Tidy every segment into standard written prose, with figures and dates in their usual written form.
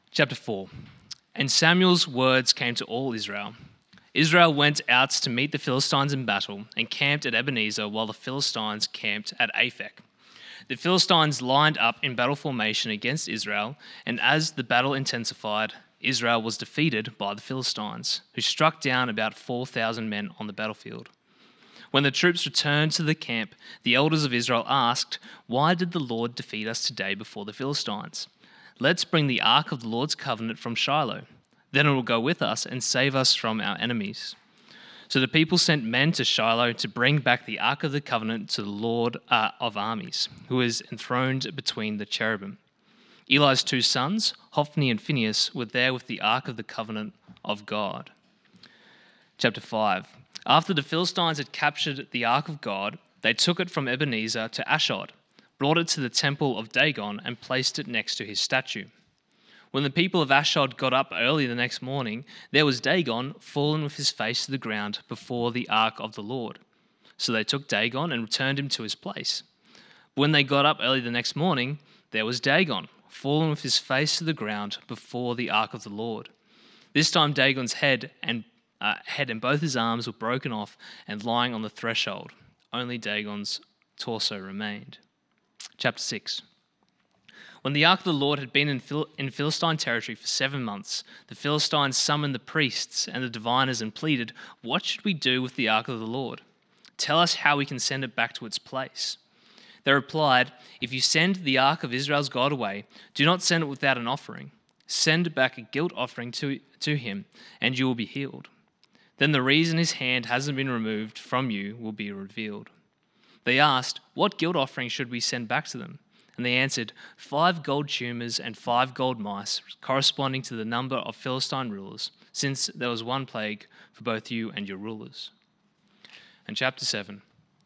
Chapter 4. And Samuel's words came to all Israel. Israel went out to meet the Philistines in battle and camped at Ebenezer while the Philistines camped at Aphek. The Philistines lined up in battle formation against Israel, and as the battle intensified, Israel was defeated by the Philistines, who struck down about 4,000 men on the battlefield. When the troops returned to the camp, the elders of Israel asked, "Why did the Lord defeat us today before the Philistines? Let's bring the ark of the Lord's covenant from Shiloh. Then it will go with us and save us from our enemies." So the people sent men to Shiloh to bring back the ark of the covenant to the Lord of armies, who is enthroned between the cherubim. Eli's two sons, Hophni and Phinehas, were there with the ark of the covenant of God. Chapter 5. After the Philistines had captured the ark of God, they took it from Ebenezer to Ashdod, brought it to the temple of Dagon, and placed it next to his statue. When the people of Ashdod got up early the next morning, there was Dagon fallen with his face to the ground before the ark of the Lord. So they took Dagon and returned him to his place. When they got up early the next morning, there was Dagon fallen with his face to the ground before the ark of the Lord. This time Dagon's head and both his arms were broken off and lying on the threshold. Only Dagon's torso remained. Chapter 6. When the ark of the Lord had been in Philistine territory for 7 months, the Philistines summoned the priests and the diviners and pleaded, "What should we do with the ark of the Lord? Tell us how we can send it back to its place." They replied, "If you send the ark of Israel's God away, do not send it without an offering. Send back a guilt offering to him, and you will be healed. Then the reason his hand hasn't been removed from you will be revealed." They asked, "What guilt offering should we send back to them?" And they answered, 5 gold tumors and 5 gold mice, corresponding to the number of Philistine rulers, since there was one plague for both you and your rulers. And chapter 7.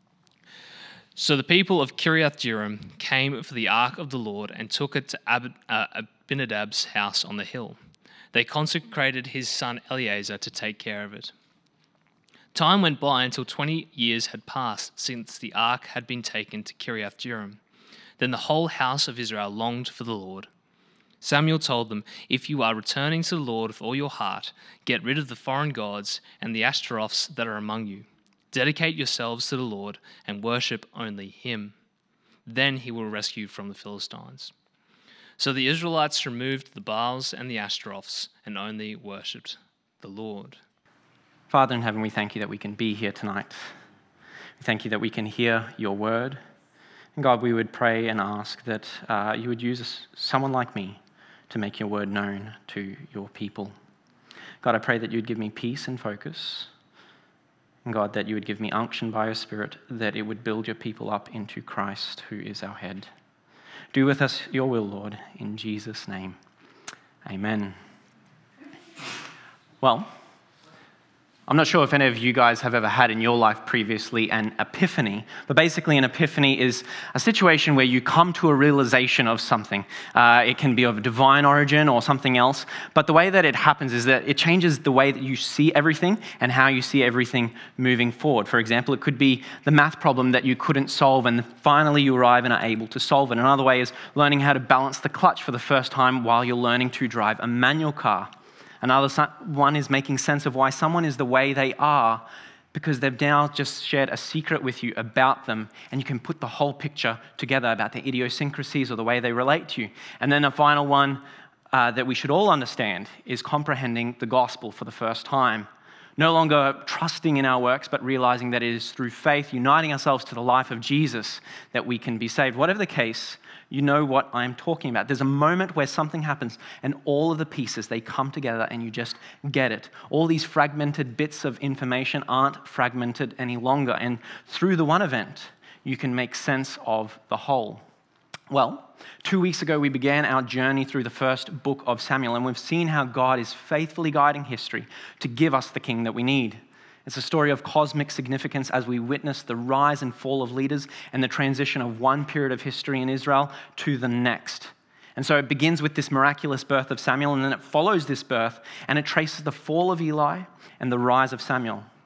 So the people of Kiriath-Jearim came for the ark of the Lord and took it to Abinadab's house on the hill. They consecrated his son Eleazar to take care of it. Time went by until 20 years had passed since the ark had been taken to Kiriath-Jearim. Then the whole house of Israel longed for the Lord. Samuel told them, "If you are returning to the Lord with all your heart, get rid of the foreign gods and the Ashtaroths that are among you. Dedicate yourselves to the Lord and worship only him. Then he will rescue you from the Philistines." So the Israelites removed the Baals and the Ashtaroths and only worshipped the Lord. Father in heaven, we thank you that we can be here tonight. We thank you that we can hear your word. And God, we would pray and ask that you would use someone like me to make your word known to your people. God, I pray that you would give me peace and focus. And God, that you would give me unction by your Spirit, that it would build your people up into Christ, who is our head. Do with us your will, Lord, in Jesus' name. Amen. Well, I'm not sure if any of you guys have ever had in your life previously an epiphany, but basically an epiphany is a situation where you come to a realization of something. It can be of divine origin or something else, but the way that it happens is that it changes the way that you see everything and how you see everything moving forward. For example, it could be the math problem that you couldn't solve and finally you arrive and are able to solve it. Another way is learning how to balance the clutch for the first time while you're learning to drive a manual car. Another one is making sense of why someone is the way they are because they've now just shared a secret with you about them, and you can put the whole picture together about their idiosyncrasies or the way they relate to you. And then a final one that we should all understand is comprehending the gospel for the first time. No longer trusting in our works, but realizing that it is through faith, uniting ourselves to the life of Jesus, that we can be saved. Whatever the case, you know what I'm talking about. There's a moment where something happens and all of the pieces, they come together and you just get it. All these fragmented bits of information aren't fragmented any longer. And through the one event, you can make sense of the whole. Well, 2 weeks ago, we began our journey through the first book of Samuel, and we've seen how God is faithfully guiding history to give us the king that we need. It's a story of cosmic significance as we witness the rise and fall of leaders and the transition of one period of history in Israel to the next. And so it begins with this miraculous birth of Samuel, and then it follows this birth, and it traces the fall of Eli and the rise of Samuel.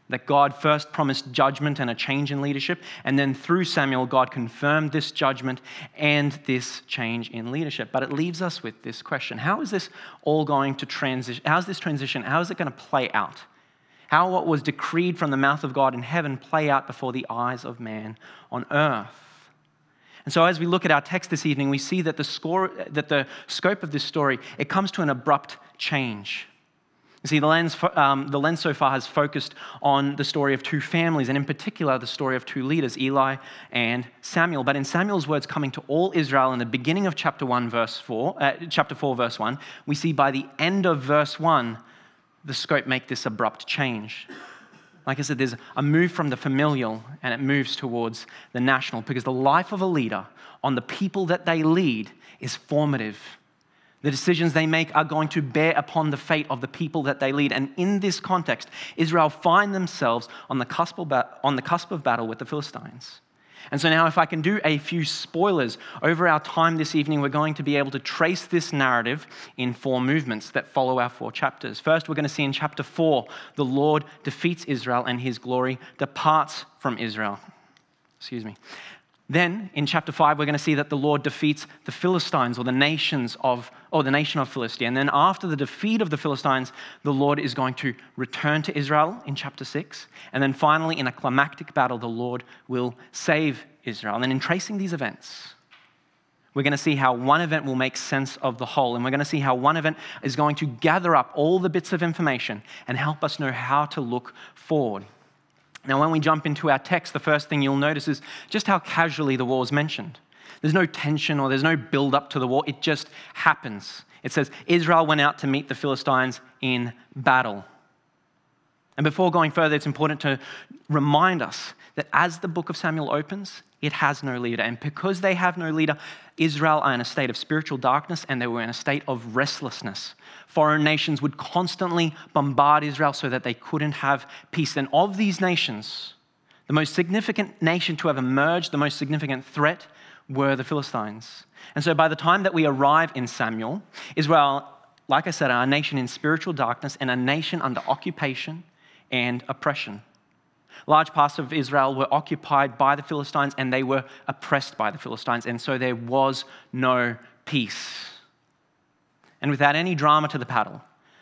That God first promised judgment and a change in leadership, and then through Samuel, God confirmed this judgment and this change in leadership. But it leaves us with this question: how is this all going to transition? How is this transition? How is it going to play out? How what was decreed from the mouth of God in heaven play out before the eyes of man on earth? And so as we look at our text this evening, we see that the scope of this story, it comes to an abrupt change. You see, the lens so far has focused on the story of two families, and in particular, the story of two leaders, Eli and Samuel. But in Samuel's words coming to all Israel in the beginning of chapter 4, verse 1, we see by the end of verse 1, the scope make this abrupt change. Like I said, there's a move from the familial, and it moves towards the national, because the life of a leader on the people that they lead is formative. The decisions they make are going to bear upon the fate of the people that they lead. And in this context, Israel find themselves on the cusp of battle with the Philistines. And so now, if I can do a few spoilers, over our time this evening, we're going to be able to trace this narrative in 4 movements that follow our 4 chapters. First, we're going to see in chapter 4, the Lord defeats Israel and his glory departs from Israel. Then, in chapter 5, we're going to see that the Lord defeats the Philistines, or the nation of Philistia. And then after the defeat of the Philistines, the Lord is going to return to Israel in chapter 6. And then finally, in a climactic battle, the Lord will save Israel. And then in tracing these events, we're going to see how one event will make sense of the whole. And we're going to see how one event is going to gather up all the bits of information and help us know how to look forward. Now, when we jump into our text, the first thing you'll notice is just how casually the war is mentioned. There's no tension or there's no build up to the war. It just happens. It says, Israel went out to meet the Philistines in battle. And before going further, it's important to remind us that as the book of Samuel opens, it has no leader. And because they have no leader, Israel are in a state of spiritual darkness, and they were in a state of restlessness. Foreign nations would constantly bombard Israel so that they couldn't have peace. And of these nations, the most significant nation to have emerged, the most significant threat, were the Philistines. And so by the time that we arrive in Samuel, Israel, like I said, are a nation in spiritual darkness and a nation under occupation and oppression. Large parts of Israel were occupied by the Philistines, and they were oppressed by the Philistines, and so there was no peace. And without any drama to the battle,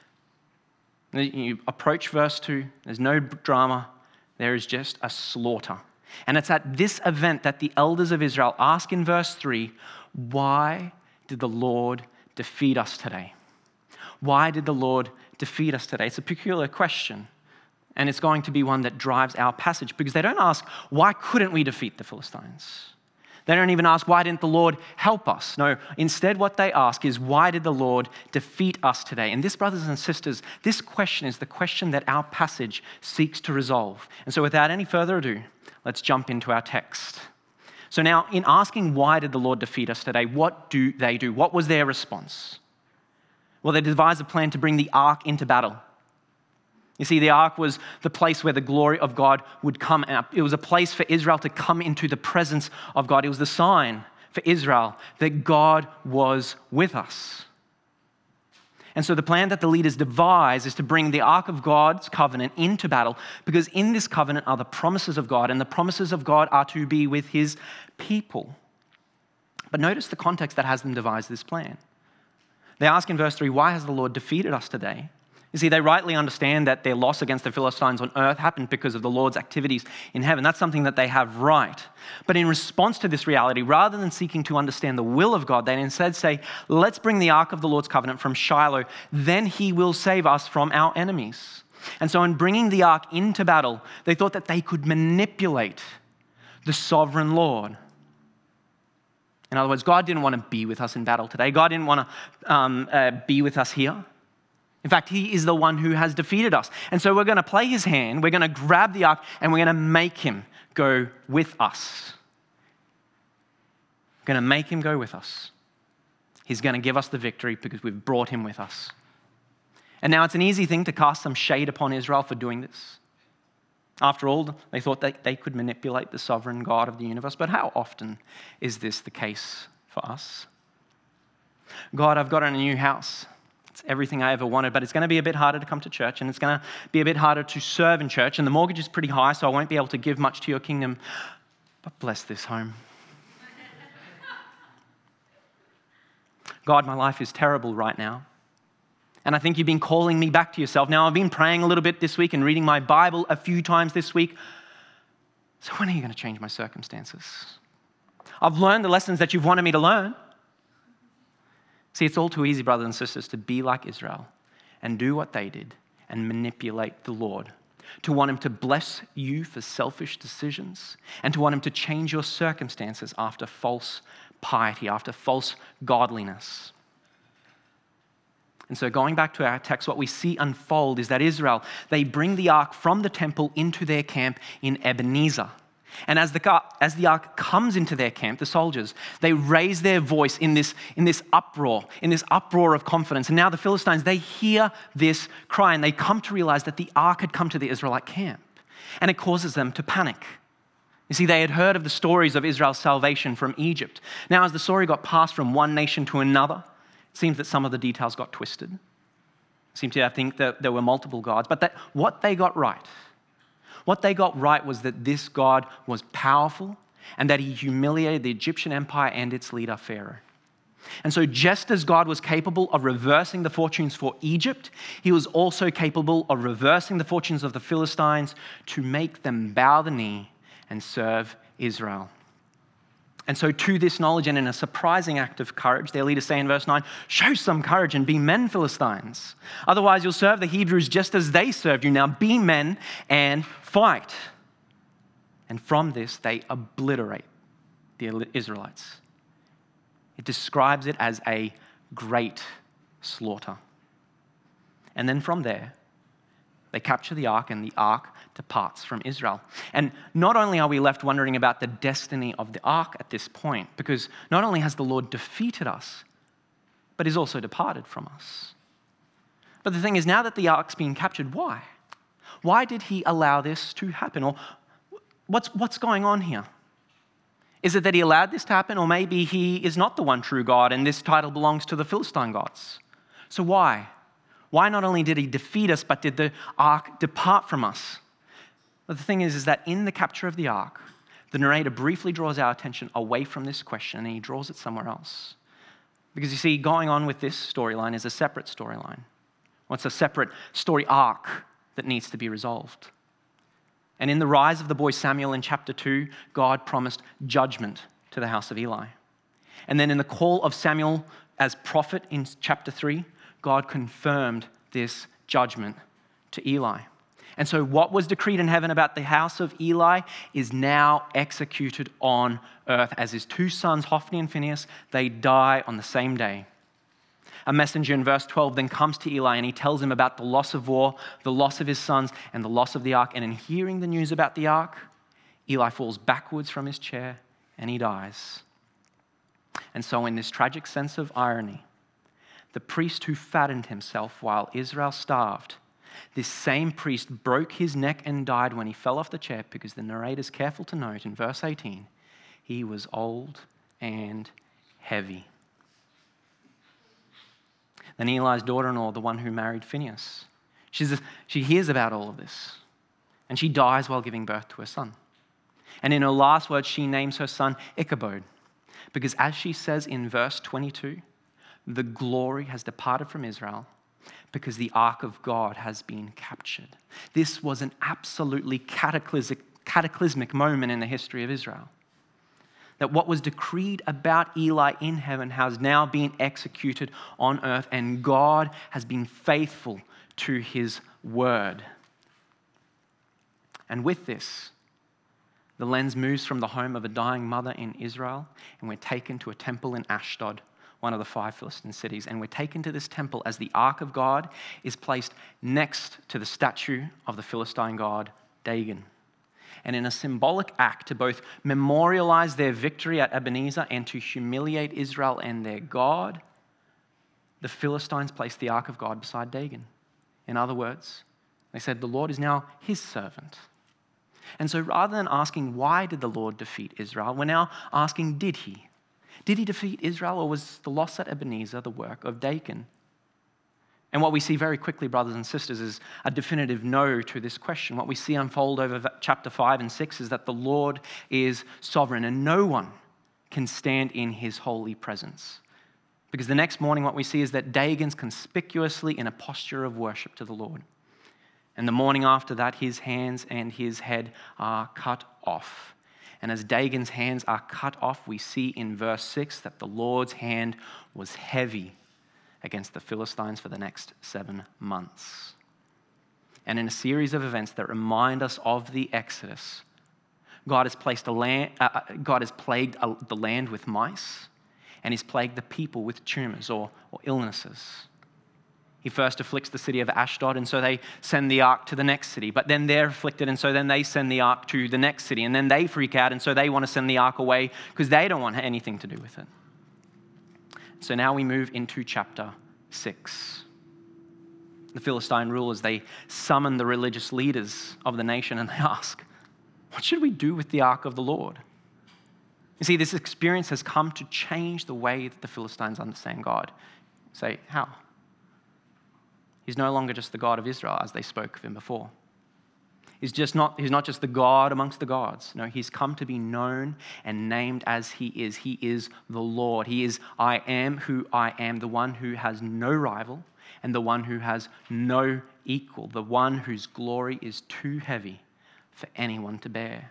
you approach verse 2, there's no drama, there is just a slaughter. And it's at this event that the elders of Israel ask in verse 3, why did the Lord defeat us today? Why did the Lord defeat us today? It's a peculiar question. And it's going to be one that drives our passage, because they don't ask, why couldn't we defeat the Philistines? They don't even ask, why didn't the Lord help us? No, instead what they ask is, why did the Lord defeat us today? And this, brothers and sisters, this question is the question that our passage seeks to resolve. And so without any further ado, let's jump into our text. So now, in asking, why did the Lord defeat us today, what do they do? What was their response? Well, they devised a plan to bring the ark into battle. You see, the ark was the place where the glory of God would come out. It was a place for Israel to come into the presence of God. It was the sign for Israel that God was with us. And so the plan that the leaders devise is to bring the ark of God's covenant into battle, because in this covenant are the promises of God, and the promises of God are to be with his people. But notice the context that has them devise this plan. They ask in verse 3, why has the Lord defeated us today? You see, they rightly understand that their loss against the Philistines on earth happened because of the Lord's activities in heaven. That's something that they have right. But in response to this reality, rather than seeking to understand the will of God, they instead say, let's bring the ark of the Lord's covenant from Shiloh, then he will save us from our enemies. And so in bringing the ark into battle, they thought that they could manipulate the sovereign Lord. In other words, God didn't want to be with us in battle today. God didn't want to be with us here. In fact, he is the one who has defeated us. And so we're going to play his hand, we're going to grab the ark, and we're going to make him go with us. We're going to make him go with us. He's going to give us the victory because we've brought him with us. And now it's an easy thing to cast some shade upon Israel for doing this. After all, they thought that they could manipulate the sovereign God of the universe. But how often is this the case for us? God, I've got a new house. It's everything I ever wanted, but it's going to be a bit harder to come to church, and it's going to be a bit harder to serve in church, and the mortgage is pretty high, so I won't be able to give much to your kingdom. But bless this home. God, my life is terrible right now. And I think you've been calling me back to yourself. Now, I've been praying a little bit this week and reading my Bible a few times this week. So when are you going to change my circumstances? I've learned the lessons that you've wanted me to learn. See, it's all too easy, brothers and sisters, to be like Israel and do what they did and manipulate the Lord. To want him to bless you for selfish decisions and to want him to change your circumstances after false piety, after false godliness. And so going back to our text, what we see unfold is that Israel, they bring the ark from the temple into their camp in Ebenezer. And as the ark comes into their camp, the soldiers, they raise their voice in this uproar of confidence. And now the Philistines, they hear this cry and they come to realize that the ark had come to the Israelite camp. And it causes them to panic. You see, they had heard of the stories of Israel's salvation from Egypt. Now, as the story got passed from one nation to another, it seems that some of the details got twisted. Seemed to think that there were multiple gods, but that what they got right was that this God was powerful and that he humiliated the Egyptian empire and its leader, Pharaoh. And so just as God was capable of reversing the fortunes for Egypt, he was also capable of reversing the fortunes of the Philistines to make them bow the knee and serve Israel. And so to this knowledge and in a surprising act of courage, their leaders say in verse 9, show some courage and be men, Philistines. Otherwise you'll serve the Hebrews just as they served you. Now be men and fight. And from this they obliterate the Israelites. It describes it as a great slaughter. And then from there, they capture the ark, and the ark departs from Israel. And not only are we left wondering about the destiny of the ark at this point, because not only has the Lord defeated us, but he's also departed from us. But the thing is, now that the ark's been captured, why? Why did he allow this to happen? Or what's going on here? Is it that he allowed this to happen, or maybe he is not the one true God and this title belongs to the Philistine gods? So why? Why not only did he defeat us, but did the ark depart from us? But the thing is that in the capture of the ark, the narrator briefly draws our attention away from this question and he draws it somewhere else. Because you see, going on with this storyline is a separate storyline. Well, it's a separate story arc that needs to be resolved. And in the rise of the boy Samuel in chapter 2, God promised judgment to the house of Eli. And then in the call of Samuel as prophet in chapter 3, God confirmed this judgment to Eli. And so what was decreed in heaven about the house of Eli is now executed on earth as his two sons, Hophni and Phinehas, they die on the same day. A messenger in verse 12 then comes to Eli and he tells him about the loss of war, the loss of his sons, and the loss of the ark. And in hearing the news about the ark, Eli falls backwards from his chair and he dies. And so in this tragic sense of irony, the priest who fattened himself while Israel starved, this same priest broke his neck and died when he fell off the chair because the narrator's careful to note in verse 18, he was old and heavy. Then Eli's daughter-in-law, the one who married Phinehas, she hears about all of this and she dies while giving birth to her son. And in her last words, she names her son Ichabod because as she says in verse 22, the glory has departed from Israel because the ark of God has been captured. This was an absolutely cataclysmic moment in the history of Israel. That what was decreed about Eli in heaven has now been executed on earth, and God has been faithful to his word. And with this, the lens moves from the home of a dying mother in Israel, and we're taken to a temple in Ashdod, one of the 5 Philistine cities. And we're taken to this temple as the ark of God is placed next to the statue of the Philistine god Dagon. And in a symbolic act to both memorialize their victory at Ebenezer and to humiliate Israel and their God, the Philistines placed the ark of God beside Dagon. In other words, they said, the Lord is now his servant. And so rather than asking, why did the Lord defeat Israel, we're now asking, did he? Did he defeat Israel, or was the loss at Ebenezer the work of Dagon? And what we see very quickly, brothers and sisters, is a definitive no to this question. What we see unfold over chapter 5 and 6 is that the Lord is sovereign and no one can stand in his holy presence. Because the next morning what we see is that Dagon's conspicuously in a posture of worship to the Lord. And the morning after that, his hands and his head are cut off. And as Dagon's hands are cut off, we see in verse 6 that the Lord's hand was heavy against the Philistines for the next 7 months. And in a series of events that remind us of the Exodus, God has plagued the land with mice, and he's plagued the people with tumors or illnesses. He first afflicts the city of Ashdod, and so they send the ark to the next city. But then they're afflicted, and so then they send the ark to the next city. And then they freak out, and so they want to send the ark away because they don't want anything to do with it. So now we move into chapter 6. The Philistine rulers, they summon the religious leaders of the nation, and they ask, what should we do with the ark of the Lord? You see, this experience has come to change the way that the Philistines understand God. Say, how? He's no longer just the God of Israel as they spoke of him before. He's not just the God amongst the gods. No, he's come to be known and named as he is. He is the Lord. He is I am who I am, the one who has no rival and the one who has no equal, the one whose glory is too heavy for anyone to bear.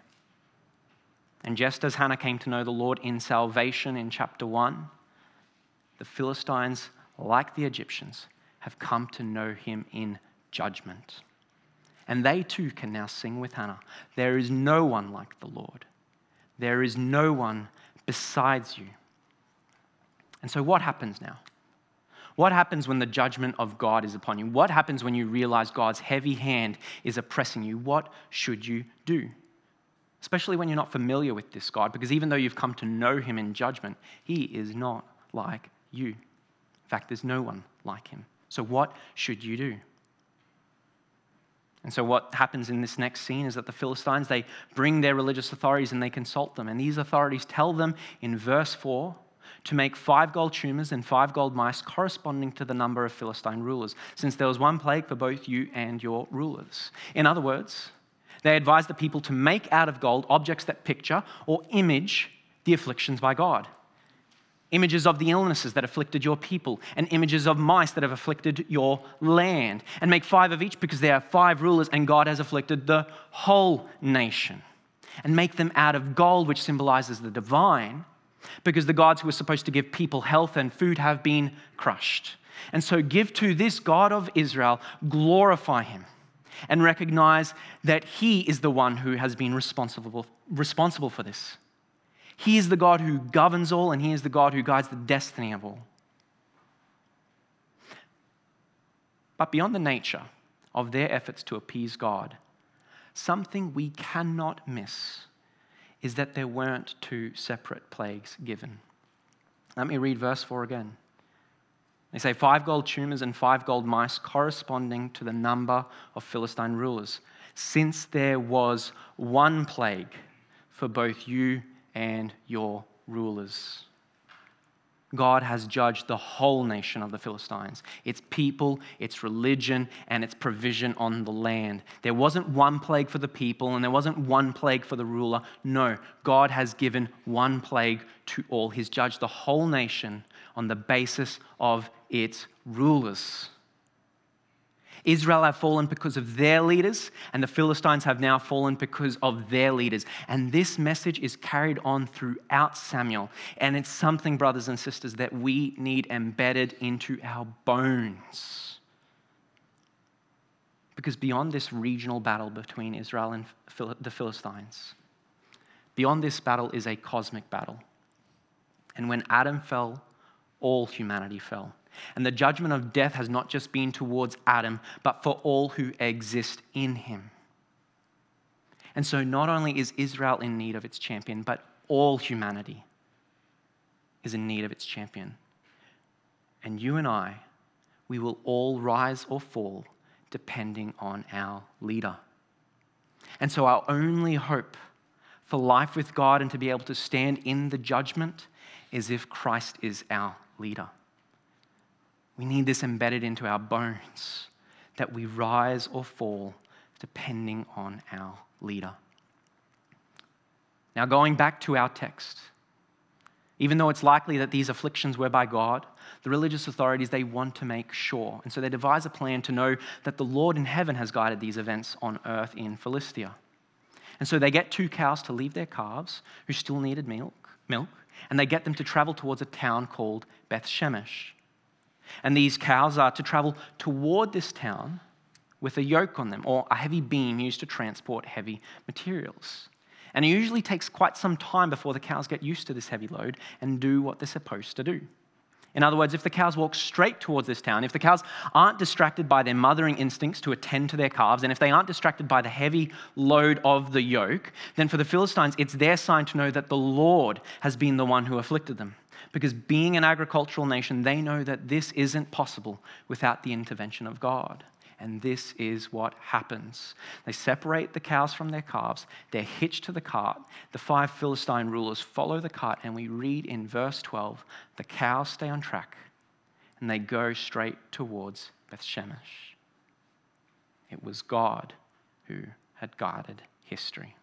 And just as Hannah came to know the Lord in salvation in chapter 1, the Philistines, like the Egyptians, have come to know him in judgment. And they too can now sing with Hannah. There is no one like the Lord. There is no one besides you. And so what happens now? What happens when the judgment of God is upon you? What happens when you realize God's heavy hand is oppressing you? What should you do? Especially when you're not familiar with this God, because even though you've come to know him in judgment, he is not like you. In fact, there's no one like him. So what should you do? And so what happens in this next scene is that the Philistines, they bring their religious authorities and they consult them. And these authorities tell them in verse 4 to make 5 gold tumors and 5 gold mice corresponding to the number of Philistine rulers, since there was one plague for both you and your rulers. In other words, they advise the people to make out of gold objects that picture or image the afflictions by God. Images of the illnesses that afflicted your people, and images of mice that have afflicted your land. And make 5 of each because there are 5 rulers and God has afflicted the whole nation. And make them out of gold, which symbolizes the divine, because the gods who were supposed to give people health and food have been crushed. And so give to this God of Israel, glorify him, and recognize that he is the one who has been responsible for this. He is the God who governs all, and he is the God who guides the destiny of all. But beyond the nature of their efforts to appease God, something we cannot miss is that there weren't 2 separate plagues given. Let me read verse 4 again. They say 5 gold tumors and 5 gold mice corresponding to the number of Philistine rulers, since there was one plague for both you and your rulers. God has judged the whole nation of the Philistines, its people, its religion, and its provision on the land. There wasn't one plague for the people, and there wasn't one plague for the ruler. No, God has given one plague to all. He's judged the whole nation on the basis of its rulers. Israel have fallen because of their leaders, and the Philistines have now fallen because of their leaders. And this message is carried on throughout Samuel. And it's something, brothers and sisters, that we need embedded into our bones. Because beyond this regional battle between Israel and the Philistines, beyond this battle is a cosmic battle. And when Adam fell, all humanity fell. And the judgment of death has not just been towards Adam, but for all who exist in him. And so not only is Israel in need of its champion, but all humanity is in need of its champion. And you and I, we will all rise or fall depending on our leader. And so our only hope for life with God and to be able to stand in the judgment is if Christ is our leader. We need this embedded into our bones, that we rise or fall depending on our leader. Now, going back to our text, even though it's likely that these afflictions were by God, the religious authorities, they want to make sure. And so they devise a plan to know that the Lord in heaven has guided these events on earth in Philistia. And so they get 2 cows to leave their calves, who still needed milk, and they get them to travel towards a town called Beth Shemesh. And these cows are to travel toward this town with a yoke on them, or a heavy beam used to transport heavy materials. And it usually takes quite some time before the cows get used to this heavy load and do what they're supposed to do. In other words, if the cows walk straight towards this town, if the cows aren't distracted by their mothering instincts to attend to their calves, and if they aren't distracted by the heavy load of the yoke, then for the Philistines, it's their sign to know that the Lord has been the one who afflicted them. Because being an agricultural nation, they know that this isn't possible without the intervention of God. And this is what happens. They separate the cows from their calves. They're hitched to the cart. The 5 Philistine rulers follow the cart, and we read in verse 12, the cows stay on track, and they go straight towards Beth Shemesh. It was God who had guided history.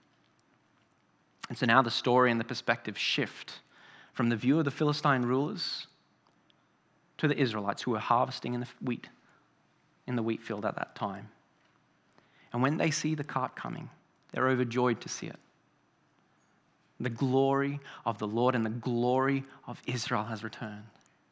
And so now the story and the perspective shift from the view of the Philistine rulers to the Israelites who were harvesting in the wheat field at that time. And when they see the cart coming, they're overjoyed to see it. The glory of the Lord and the glory of Israel has returned.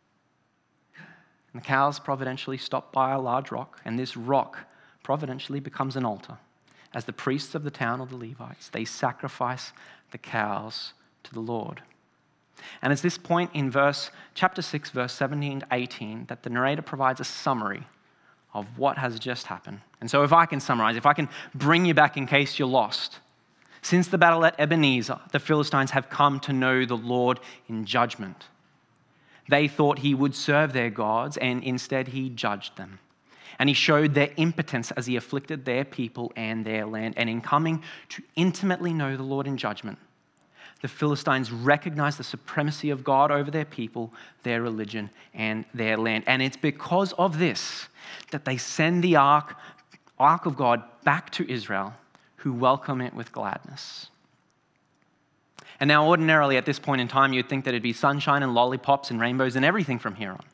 And the cows providentially stop by a large rock, and this rock providentially becomes an altar. As the priests of the town, or the Levites, they sacrifice the cows to the Lord. And it's this point in chapter 6, verse 17 to 18, that the narrator provides a summary of what has just happened. And so if I can summarize, if I can bring you back in case you're lost. Since the battle at Ebenezer, the Philistines have come to know the Lord in judgment. They thought he would serve their gods, and instead he judged them. And he showed their impotence as he afflicted their people and their land. And in coming to intimately know the Lord in judgment, the Philistines recognize the supremacy of God over their people, their religion, and their land. And it's because of this that they send the ark of God back to Israel, who welcome it with gladness. And now ordinarily at this point in time, you'd think that it'd be sunshine and lollipops and rainbows and everything from here on.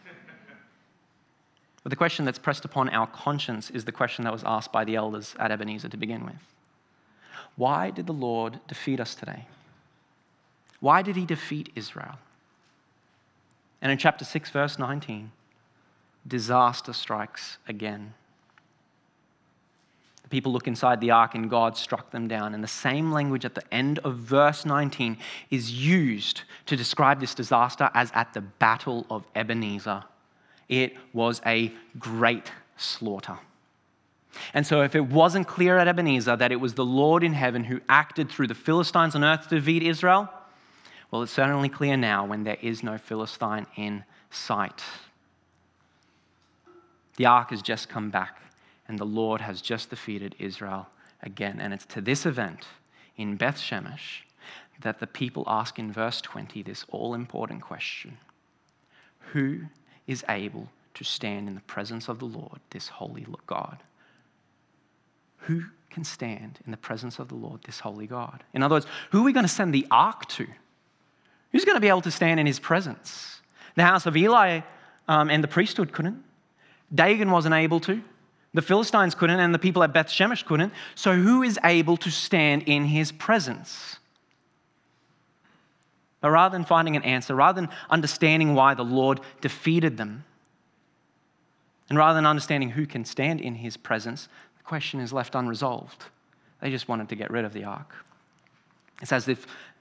But the question that's pressed upon our conscience is the question that was asked by the elders at Ebenezer to begin with. Why did the Lord defeat us today? Why did he defeat Israel? And in chapter 6, verse 19, disaster strikes again. The people look inside the ark and God struck them down. And the same language at the end of verse 19 is used to describe this disaster as at the Battle of Ebenezer. It was a great slaughter. And so if it wasn't clear at Ebenezer that it was the Lord in heaven who acted through the Philistines on earth to defeat Israel, well, it's certainly clear now when there is no Philistine in sight. The ark has just come back, and the Lord has just defeated Israel again. And it's to this event in Beth Shemesh that the people ask in verse 20 this all-important question: who is able to stand in the presence of the Lord, this holy God? Who can stand in the presence of the Lord, this holy God? In other words, who are we going to send the ark to? Who's going to be able to stand in his presence? The house of Eli and the priesthood couldn't. Dagon wasn't able to. The Philistines couldn't, and the people at Beth Shemesh couldn't. So who is able to stand in his presence? But rather than finding an answer, rather than understanding why the Lord defeated them, and rather than understanding who can stand in his presence, the question is left unresolved. They just wanted to get rid of the ark. It's as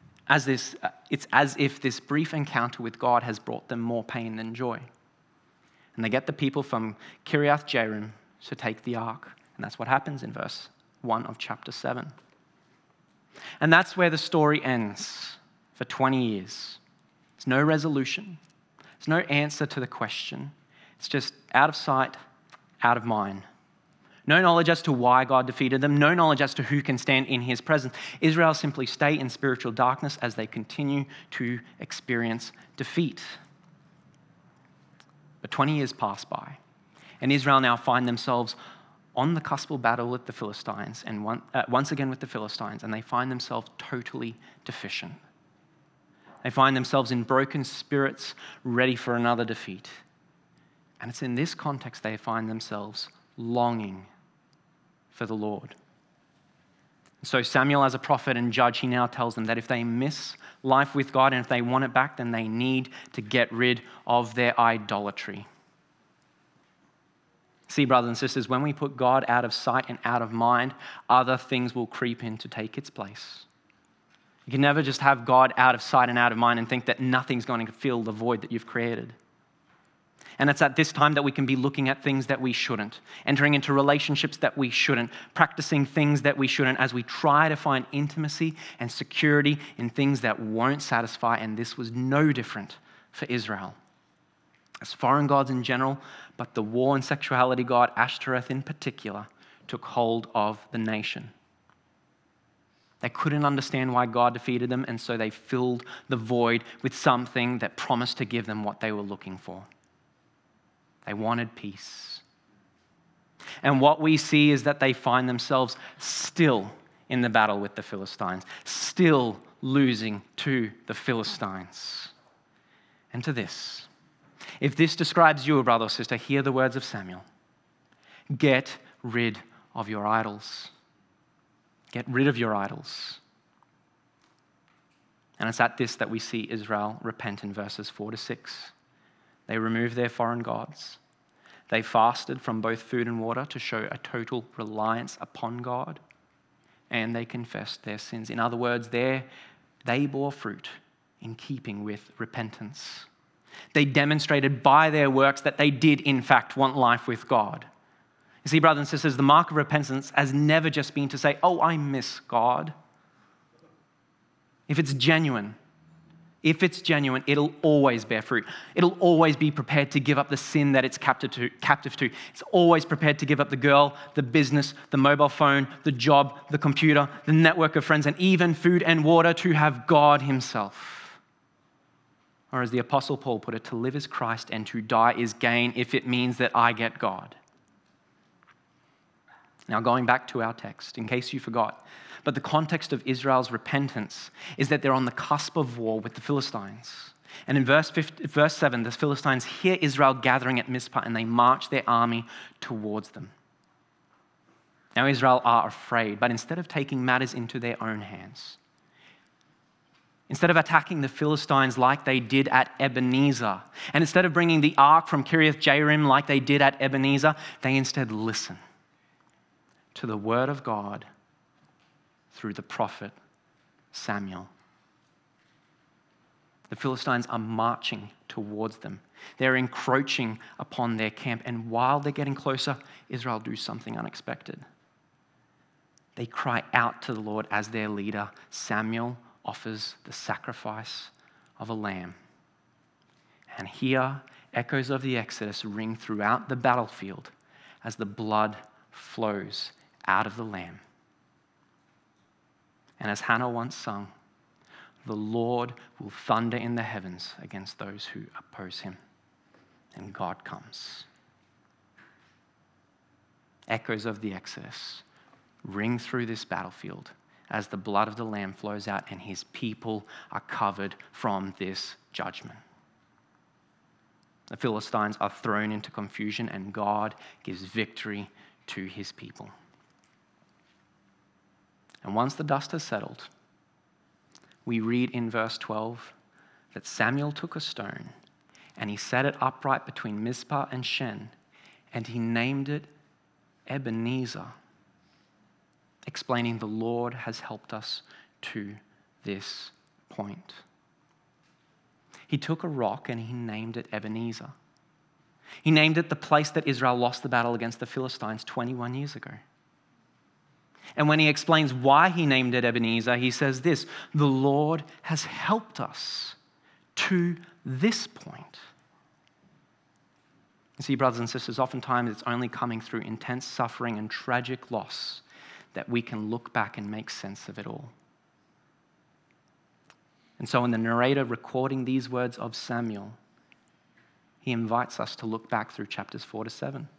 if this brief encounter with God has brought them more pain than joy. And they get the people from Kiriath Jearim to take the ark. And that's what happens in verse 1 of chapter 7. And that's where the story ends for 20 years. There's no resolution. There's no answer to the question. It's just out of sight, out of mind. No knowledge as to why God defeated them. No knowledge as to who can stand in his presence. Israel simply stay in spiritual darkness as they continue to experience defeat. But 20 years pass by, and Israel now find themselves on the cusp of battle with the Philistines, and once again with the Philistines, and they find themselves totally deficient. They find themselves in broken spirits, ready for another defeat. And it's in this context they find themselves longing for the Lord. So Samuel, as a prophet and judge, he now tells them that if they miss life with God and if they want it back, then they need to get rid of their idolatry. See, brothers and sisters, when we put God out of sight and out of mind, other things will creep in to take its place. You can never just have God out of sight and out of mind and think that nothing's going to fill the void that you've created. And it's at this time that we can be looking at things that we shouldn't, entering into relationships that we shouldn't, practicing things that we shouldn't, as we try to find intimacy and security in things that won't satisfy. And this was no different for Israel. As foreign gods in general, but the war and sexuality god Ashtoreth in particular took hold of the nation. They couldn't understand why God defeated them, and so they filled the void with something that promised to give them what they were looking for. They wanted peace. And what we see is that they find themselves still in the battle with the Philistines, still losing to the Philistines. And to this, if this describes you, brother or sister, hear the words of Samuel. Get rid of your idols. Get rid of your idols. And it's at this that we see Israel repent in verses 4-6. They removed their foreign gods. They fasted from both food and water to show a total reliance upon God. And they confessed their sins. In other words, they bore fruit in keeping with repentance. They demonstrated by their works that they did, in fact, want life with God. You see, brothers and sisters, the mark of repentance has never just been to say, oh, I miss God. If it's genuine, it'll always bear fruit. It'll always be prepared to give up the sin that it's captive to. It's always prepared to give up the girl, the business, the mobile phone, the job, the computer, the network of friends, and even food and water to have God himself. Or as the Apostle Paul put it, to live is Christ and to die is gain if it means that I get God. Now, going back to our text, in case you forgot, but the context of Israel's repentance is that they're on the cusp of war with the Philistines. And in verse 7, the Philistines hear Israel gathering at Mizpah and they march their army towards them. Now, Israel are afraid, but instead of taking matters into their own hands, instead of attacking the Philistines like they did at Ebenezer, and instead of bringing the ark from Kiriath Jearim like they did at Ebenezer, they instead listen to the word of God through the prophet Samuel. The Philistines are marching towards them. They're encroaching upon their camp, and while they're getting closer, Israel do something unexpected. They cry out to the Lord as their leader. Samuel offers the sacrifice of a lamb. And here, echoes of the Exodus ring throughout the battlefield as the blood flows out of the lamb. And as Hannah once sung, the Lord will thunder in the heavens against those who oppose him. And God comes. Echoes of the Exodus ring through this battlefield as the blood of the Lamb flows out and his people are covered from this judgment. The Philistines are thrown into confusion and God gives victory to his people. And once the dust has settled, we read in verse 12 that Samuel took a stone and he set it upright between Mizpah and Shen, and he named it Ebenezer, explaining the Lord has helped us to this point. He took a rock and he named it Ebenezer. He named it the place that Israel lost the battle against the Philistines 21 years ago. And when he explains why he named it Ebenezer, he says this: the Lord has helped us to this point. You see, brothers and sisters, oftentimes it's only coming through intense suffering and tragic loss that we can look back and make sense of it all. And so in the narrator recording these words of Samuel, he invites us to look back through chapters 4 to 7.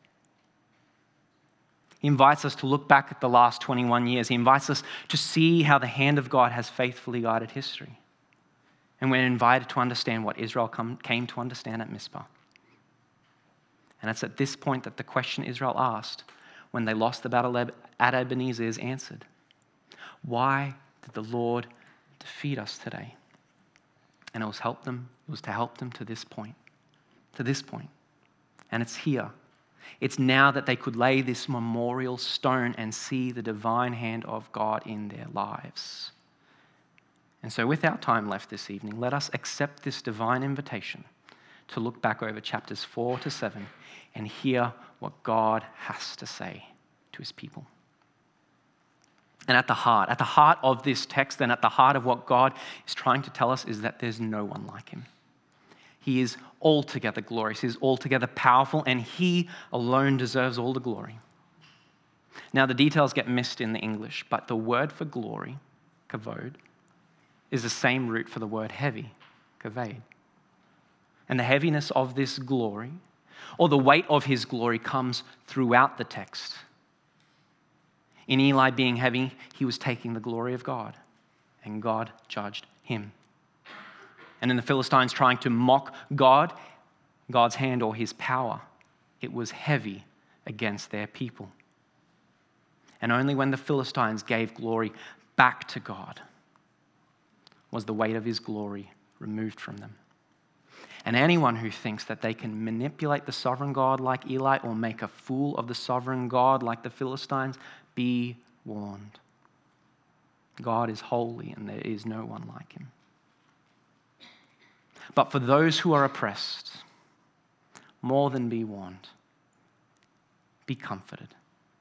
He invites us to look back at the last 21 years. He invites us to see how the hand of God has faithfully guided history. And we're invited to understand what Israel came to understand at Mizpah. And it's at this point that the question Israel asked when they lost the battle at Ebenezer is answered. Why did the Lord defeat us today? And it was to help them to this point. And it's here. It's now that they could lay this memorial stone and see the divine hand of God in their lives. And so without time left this evening, let us accept this divine invitation to look back over chapters 4 to 7 and hear what God has to say to his people. And at the heart of this text and at the heart of what God is trying to tell us is that there's no one like him. He is altogether glorious, he is altogether powerful, and he alone deserves all the glory. Now, the details get missed in the English, but the word for glory, kavod, is the same root for the word heavy, kaved. And the heaviness of this glory, or the weight of his glory, comes throughout the text. In Eli being heavy, he was taking the glory of God, and God judged him. And in the Philistines trying to mock God, God's hand or his power, it was heavy against their people. And only when the Philistines gave glory back to God was the weight of his glory removed from them. And anyone who thinks that they can manipulate the sovereign God like Eli or make a fool of the sovereign God like the Philistines, be warned. God is holy and there is no one like him. But for those who are oppressed, more than be warned, be comforted.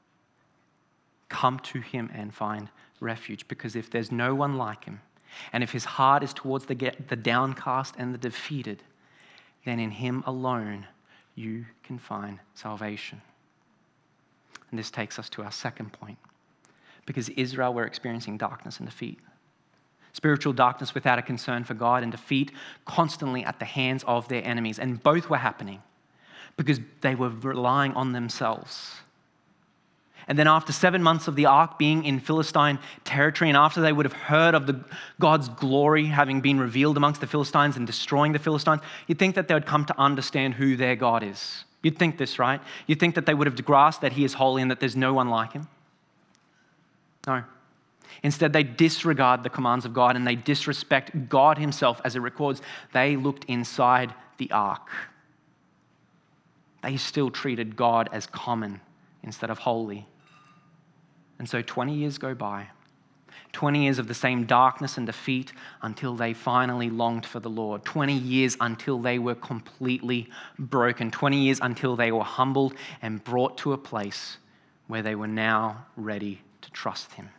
Come to him and find refuge, because if there's no one like him, and if his heart is towards the downcast and the defeated, then in him alone you can find salvation. And this takes us to our second point. Because Israel were experiencing darkness and defeat. Spiritual darkness without a concern for God, and defeat constantly at the hands of their enemies. And both were happening because they were relying on themselves. And then after 7 months of the ark being in Philistine territory, and after they would have heard of God's glory having been revealed amongst the Philistines and destroying the Philistines, you'd think that they would come to understand who their God is. You'd think this, right? You'd think that they would have grasped that he is holy and that there's no one like him. No. Instead, they disregard the commands of God and they disrespect God himself. As it records, they looked inside the ark. They still treated God as common instead of holy. And so 20 years go by. 20 years of the same darkness and defeat until they finally longed for the Lord. 20 years until they were completely broken. 20 years until they were humbled and brought to a place where they were now ready to trust him.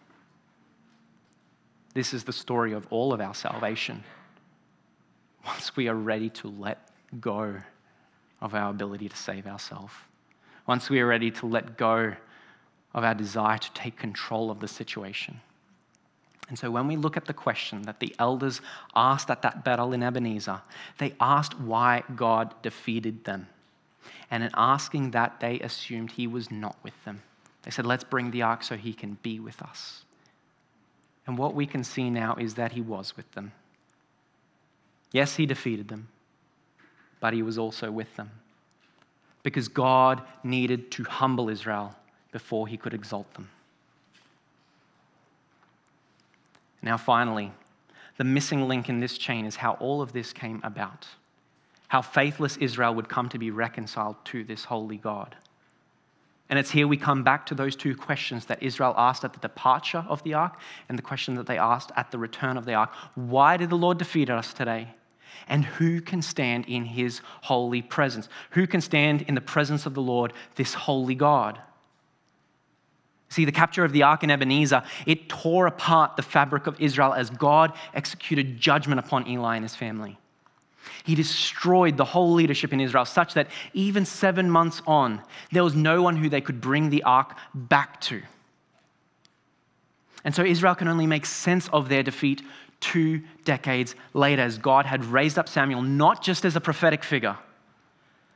This is the story of all of our salvation. Once we are ready to let go of our ability to save ourselves. Once we are ready to let go of our desire to take control of the situation. And so when we look at the question that the elders asked at that battle in Ebenezer, they asked why God defeated them. And in asking that, they assumed he was not with them. They said, let's bring the ark so he can be with us. And what we can see now is that he was with them. Yes, he defeated them, but he was also with them. Because God needed to humble Israel before he could exalt them. Now finally, the missing link in this chain is how all of this came about. How faithless Israel would come to be reconciled to this holy God. And it's here we come back to those two questions that Israel asked at the departure of the ark and the question that they asked at the return of the ark. Why did the Lord defeat us today? And who can stand in his holy presence? Who can stand in the presence of the Lord, this holy God? See, the capture of the ark in Ebenezer, it tore apart the fabric of Israel as God executed judgment upon Eli and his family. He destroyed the whole leadership in Israel such that even 7 months on, there was no one who they could bring the ark back to. And so Israel can only make sense of their defeat 2 decades later as God had raised up Samuel not just as a prophetic figure,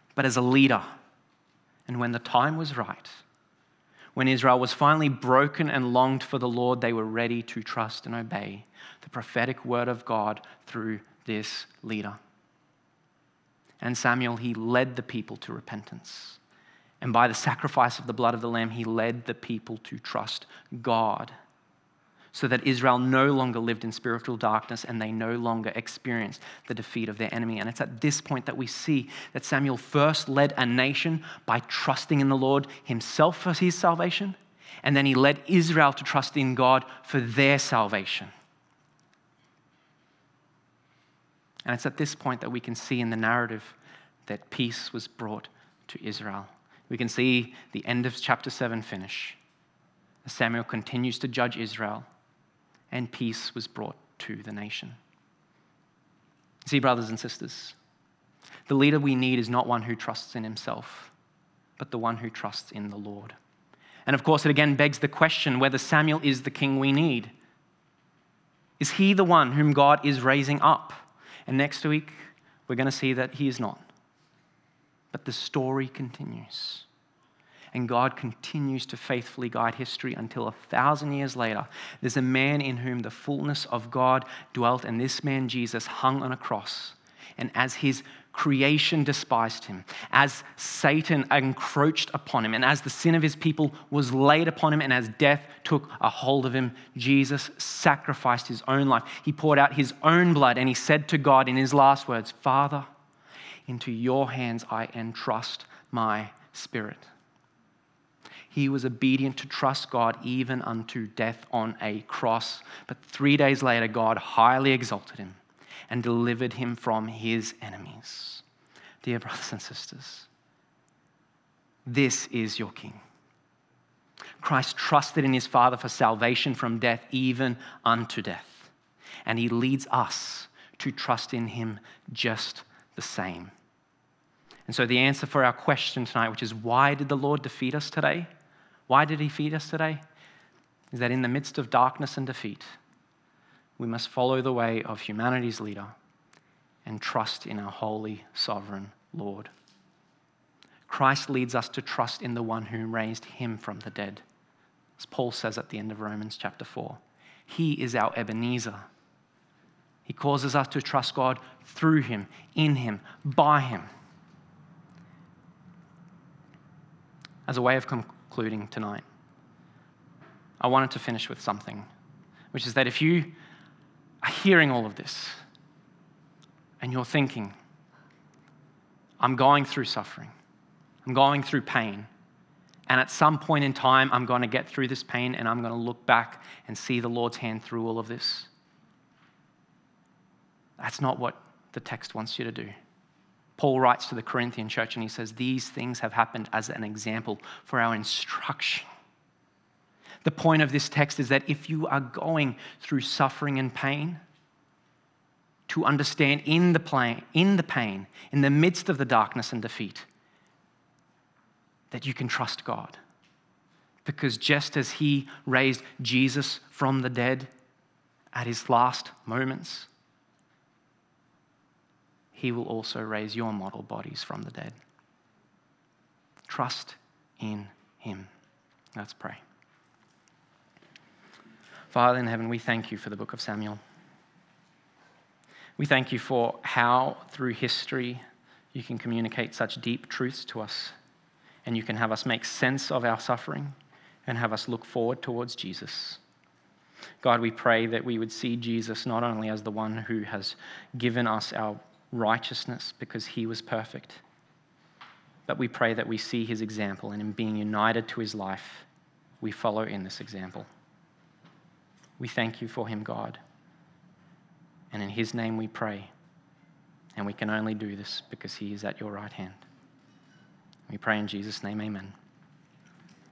but as a leader. And when the time was right, when Israel was finally broken and longed for the Lord, they were ready to trust and obey the prophetic word of God through this leader. And Samuel, he led the people to repentance. And by the sacrifice of the blood of the Lamb, he led the people to trust God, so that Israel no longer lived in spiritual darkness and they no longer experienced the defeat of their enemy. And it's at this point that we see that Samuel first led a nation by trusting in the Lord himself for his salvation, and then he led Israel to trust in God for their salvation. And it's at this point that we can see in the narrative that peace was brought to Israel. We can see the end of chapter 7 finish. Samuel continues to judge Israel, and peace was brought to the nation. See, brothers and sisters, the leader we need is not one who trusts in himself, but the one who trusts in the Lord. And of course, it again begs the question whether Samuel is the king we need. Is he the one whom God is raising up? And next week, we're going to see that he is not. But the story continues. And God continues to faithfully guide history until 1,000 years later, there's a man in whom the fullness of God dwelt, and this man, Jesus, hung on a cross. And as his creation despised him, as Satan encroached upon him, and as the sin of his people was laid upon him, and as death took a hold of him, Jesus sacrificed his own life. He poured out his own blood, and he said to God in his last words, "Father, into your hands I entrust my spirit." He was obedient to trust God even unto death on a cross. But 3 days later, God highly exalted him and delivered him from his enemies. Dear brothers and sisters, this is your King. Christ trusted in his Father for salvation from death, even unto death. And he leads us to trust in him just the same. And so the answer for our question tonight, which is why did the Lord defeat us today? Why did he feed us today? Is that in the midst of darkness and defeat, we must follow the way of humanity's leader and trust in our holy, sovereign Lord. Christ leads us to trust in the one who raised him from the dead. As Paul says at the end of Romans chapter 4, he is our Ebenezer. He causes us to trust God through him, in him, by him. As a way of concluding tonight, I wanted to finish with something, which is that if you are hearing all of this and you're thinking, I'm going through suffering, I'm going through pain, and at some point in time I'm going to get through this pain and I'm going to look back and see the Lord's hand through all of this, that's not what the text wants you to do. Paul writes to the Corinthian church and he says, these things have happened as an example for our instruction. The point of this text is that if you are going through suffering and pain, to understand in the pain, in the midst of the darkness and defeat, that you can trust God. Because just as he raised Jesus from the dead at his last moments, he will also raise your mortal bodies from the dead. Trust in him. Let's pray. Father in heaven, we thank you for the book of Samuel. We thank you for how through history you can communicate such deep truths to us, and you can have us make sense of our suffering and have us look forward towards Jesus. God, we pray that we would see Jesus not only as the one who has given us our righteousness because he was perfect, but we pray that we see his example, and in being united to his life, we follow in this example. We thank you for him, God, and in his name we pray, and we can only do this because he is at your right hand. We pray in Jesus' name, amen.